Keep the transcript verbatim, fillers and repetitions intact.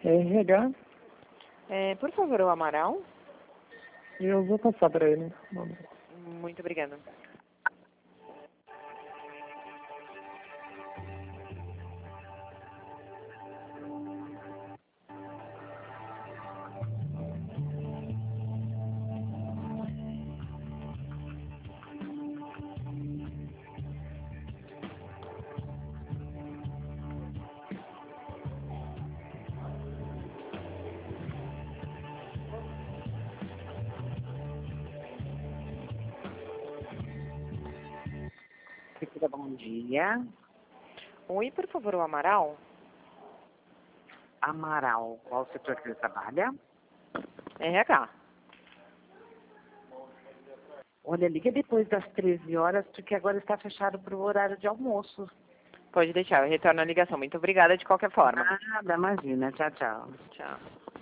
R H, É, por favor, o Amaral. eu vou passar para ele. Muito obrigada. Bom dia. Oi, por favor, o Amaral. Amaral, qual setor que ele trabalha? R H. Olha, liga depois das treze horas, porque agora está fechado para o horário de almoço. Pode deixar, eu retorno a ligação. Muito obrigada de qualquer forma. Nada, imagina. Tchau, tchau. Tchau.